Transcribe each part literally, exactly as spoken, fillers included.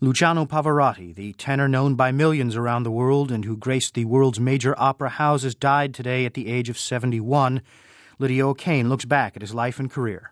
Luciano Pavarotti, the tenor known by millions around the world and who graced the world's major opera houses, died today at the age of seventy-one. Lydia O'Kane looks back at his life and career.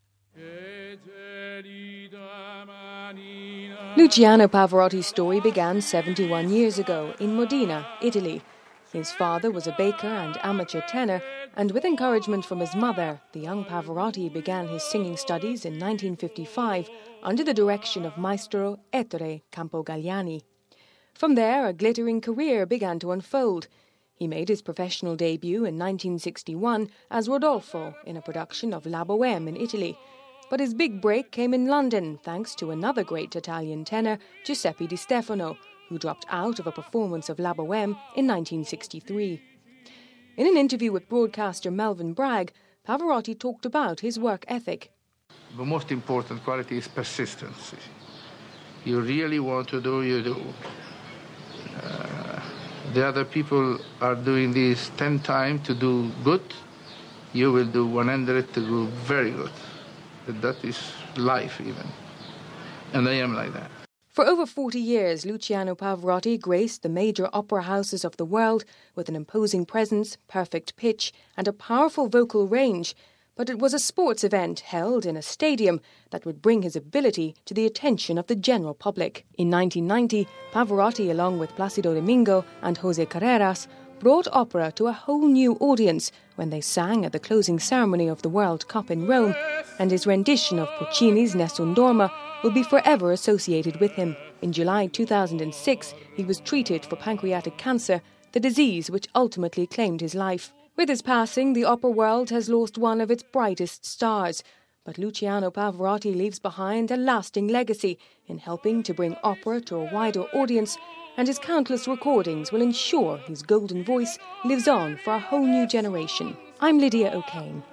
Luciano Pavarotti's story began seventy-one years ago in Modena, Italy. His father was a baker and amateur tenor, and with encouragement from his mother, the young Pavarotti began his singing studies in nineteen fifty-five under the direction of Maestro Ettore Campogalliani. From there, a glittering career began to unfold. He made his professional debut in nineteen sixty-one as Rodolfo in a production of La Bohème in Italy. But his big break came in London thanks to another great Italian tenor, Giuseppe Di Stefano, who dropped out of a performance of La Bohème in nineteen sixty-three. In an interview with broadcaster Melvyn Bragg, Pavarotti talked about his work ethic. The most important quality is persistence. You really want to do, you do. Uh, the other people are doing this ten times to do good. You will do one hundred to do very good. That is life even. And I am like that. For over forty years, Luciano Pavarotti graced the major opera houses of the world with an imposing presence, perfect pitch, and a powerful vocal range. But it was a sports event held in a stadium that would bring his ability to the attention of the general public. In nineteen ninety, Pavarotti, along with Placido Domingo and José Carreras, brought opera to a whole new audience when they sang at the closing ceremony of the World Cup in Rome, and his rendition of Puccini's Nessun Dorma will be forever associated with him. In July two thousand six, he was treated for pancreatic cancer, the disease which ultimately claimed his life. With his passing, the opera world has lost one of its brightest stars. But Luciano Pavarotti leaves behind a lasting legacy in helping to bring opera to a wider audience, and his countless recordings will ensure his golden voice lives on for a whole new generation. I'm Lydia O'Kane.